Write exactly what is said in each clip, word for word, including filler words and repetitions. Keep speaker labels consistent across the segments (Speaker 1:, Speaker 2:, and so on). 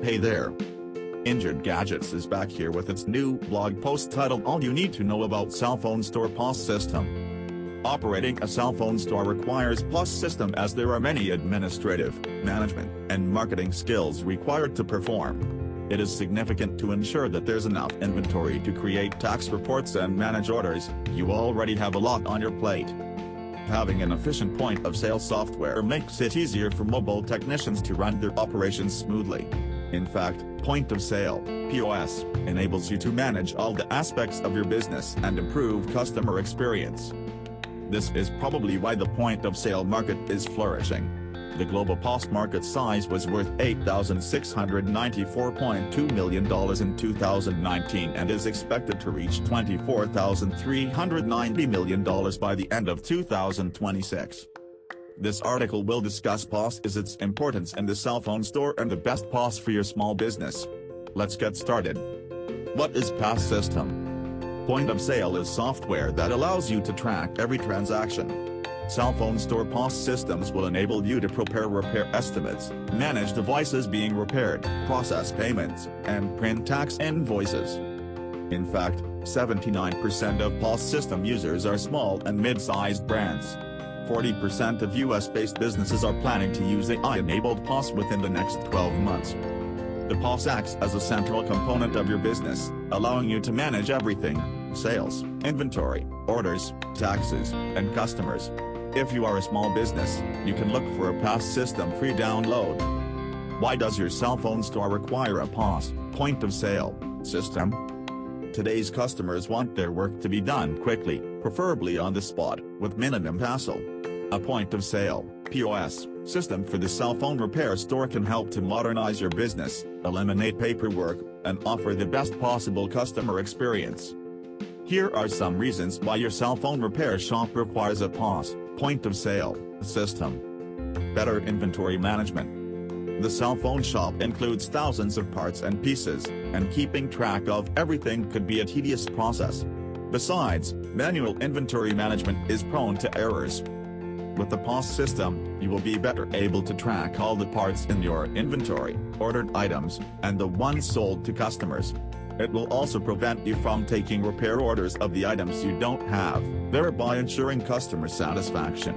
Speaker 1: pay there. Injured Gadgets is back here with its new blog post titled All You Need to Know About Cell Phone Store P O S System. Operating a cell phone store requires P O S system as there are many administrative, management, and marketing skills required to perform. It is significant to ensure that there's enough inventory to create tax reports and manage orders. You already have a lot on your plate. Having an efficient point-of-sale software makes it easier for mobile technicians to run their operations smoothly. In fact, Point of Sale (P O S) enables you to manage all the aspects of your business and improve customer experience. This is probably why the point-of-sale market is flourishing. The global P O S market size was worth eight thousand six hundred ninety-four point two million dollars in two thousand nineteen and is expected to reach twenty-four thousand three hundred ninety million dollars by the end of two thousand twenty-six. This article will discuss P O S is its importance in the cell phone store and the best P O S for your small business. Let's get started. What is P O S system? Point of Sale is software that allows you to track every transaction. Cell phone store P O S systems will enable you to prepare repair estimates, manage devices being repaired, process payments, and print tax invoices. In fact, seventy-nine percent of P O S system users are small and mid-sized brands. forty percent of U S-based businesses are planning to use A I-enabled P O S within the next twelve months. The P O S acts as a central component of your business, allowing you to manage everything: sales, inventory, orders, taxes, and customers. If you are a small business, you can look for a P O S system free download. Why does your cell phone store require a P O S (Point of Sale) system? Today's customers want their work to be done quickly, preferably on the spot, with minimum hassle. A Point of Sale (P O S) system for the cell phone repair store can help to modernize your business, eliminate paperwork, and offer the best possible customer experience. Here are some reasons why your cell phone repair shop requires a P O S (Point of Sale) system. Better inventory management. The cell phone shop includes thousands of parts and pieces, and keeping track of everything could be a tedious process. Besides, manual inventory management is prone to errors. With the P O S system, you will be better able to track all the parts in your inventory, ordered items, and the ones sold to customers. It will also prevent you from taking repair orders of the items you don't have, thereby ensuring customer satisfaction.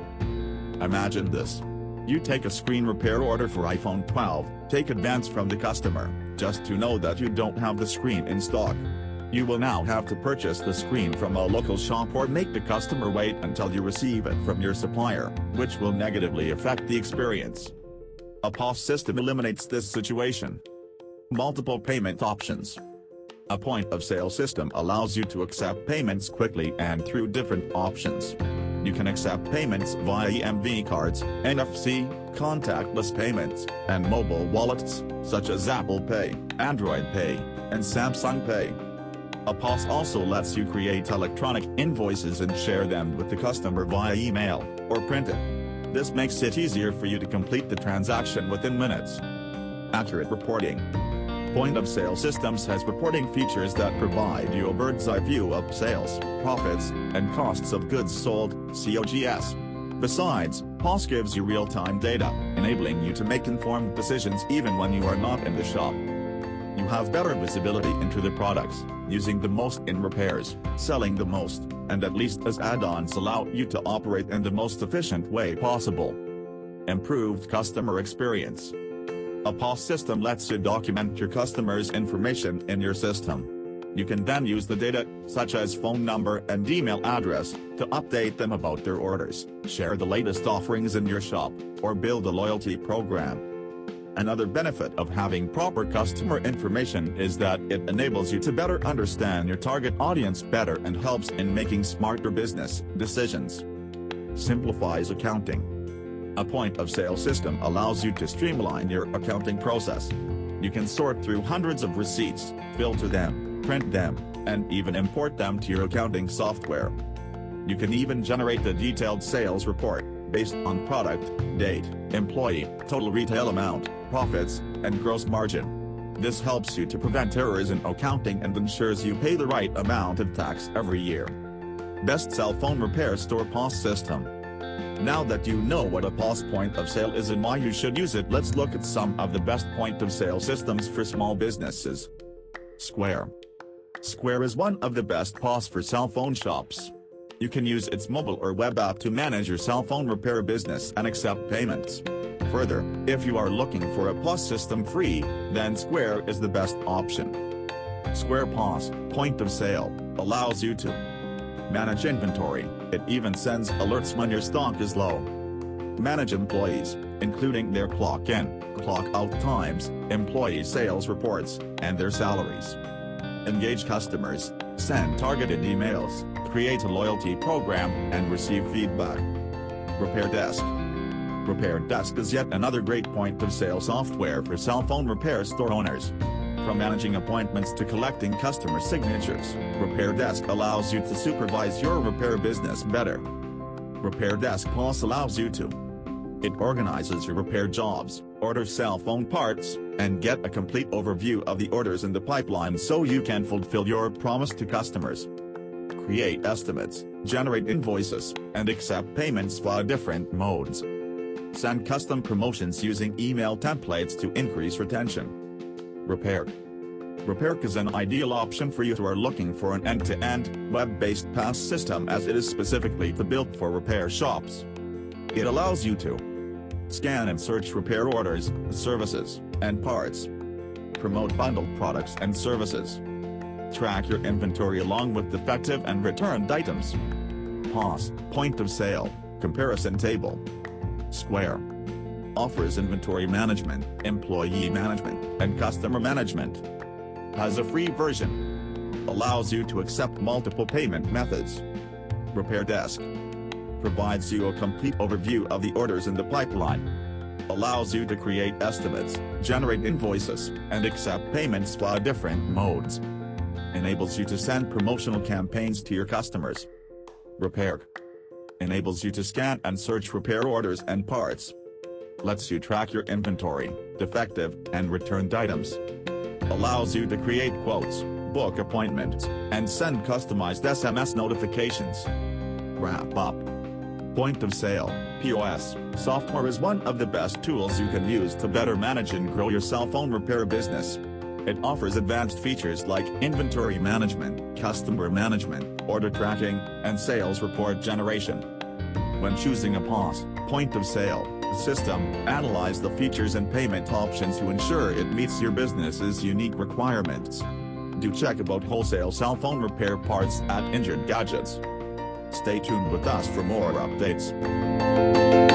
Speaker 1: Imagine this. You take a screen repair order for iPhone twelve, take advance from the customer, just to know that you don't have the screen in stock. You will now have to purchase the screen from a local shop or make the customer wait until you receive it from your supplier, which will negatively affect the experience. A P O S system eliminates this situation. Multiple payment options. A point-of-sale system allows you to accept payments quickly and through different options. You can accept payments via E M V cards, N F C, contactless payments, and mobile wallets, such as Apple Pay, Android Pay, and Samsung Pay. A P O S also lets you create electronic invoices and share them with the customer via email, or print it. This makes it easier for you to complete the transaction within minutes. Accurate reporting. Point-of-Sale Systems has reporting features that provide you a bird's-eye view of sales, profits, and costs of goods sold, C O G S. Besides, P O S gives you real-time data, enabling you to make informed decisions even when you are not in the shop. You have better visibility into the products, using the most in repairs, selling the most, and at least as add-ons allow you to operate in the most efficient way possible. Improved customer experience. A P O S system lets you document your customers' information in your system. You can then use the data, such as phone number and email address, to update them about their orders, share the latest offerings in your shop, or build a loyalty program. Another benefit of having proper customer information is that it enables you to better understand your target audience better and helps in making smarter business decisions. Simplifies accounting. A point-of-sale system allows you to streamline your accounting process. You can sort through hundreds of receipts, filter them, print them, and even import them to your accounting software. You can even generate a detailed sales report, based on product, date, employee, total retail amount, profits, and gross margin. This helps you to prevent errors in accounting and ensures you pay the right amount of tax every year. Best Cell Phone Repair Store P O S System. Now that you know what a P O S point of sale is and why you should use it, let's look at some of the best point of sale systems for small businesses. Square. Square is one of the best P O S for cell phone shops. You can use its mobile or web app to manage your cell phone repair business and accept payments. Further, if you are looking for a P O S system free, then Square is the best option. Square P O S, point of sale, allows you to manage inventory. It even sends alerts when your stock is low. Manage employees, including their clock in, clock out times, employee sales reports, and their salaries. Engage customers, send targeted emails, create a loyalty program, and receive feedback. Repair Desk. Repair Desk is yet another great point-of-sale software for cell phone repair store owners. From managing appointments to collecting customer signatures, Repair Desk allows you to supervise your repair business better. Repair Desk P O S allows you to. It organizes your repair jobs, order cell phone parts, and get a complete overview of the orders in the pipeline so you can fulfill your promise to customers. Create estimates, generate invoices, and accept payments via different modes. Send custom promotions using email templates to increase retention. Repair. Repair is an ideal option for you who are looking for an end-to-end, web-based P A S system as it is specifically built for repair shops. It allows you to scan and search repair orders, services, and parts. Promote bundled products and services. Track your inventory along with defective and returned items. P O S, point of sale, comparison table. Square offers inventory management, employee management, and customer management. Has a free version. Allows you to accept multiple payment methods. Repair Desk provides you a complete overview of the orders in the pipeline. Allows you to create estimates, generate invoices, and accept payments via different modes. Enables you to send promotional campaigns to your customers. Repair enables you to scan and search repair orders and parts. Lets you track your inventory, defective and returned items. Allows you to create quotes, book appointments, and send customized S M S notifications. Wrap up. Point of sale, P O S, software is one of the best tools you can use to better manage and grow your cell phone repair business. It offers advanced features like inventory management, customer management, order tracking, and sales report generation. When choosing a P O S, point of sale, system, analyze the features and payment options to ensure it meets your business's unique requirements. Do check about wholesale cell phone repair parts at Injured Gadgets. Stay tuned with us for more updates.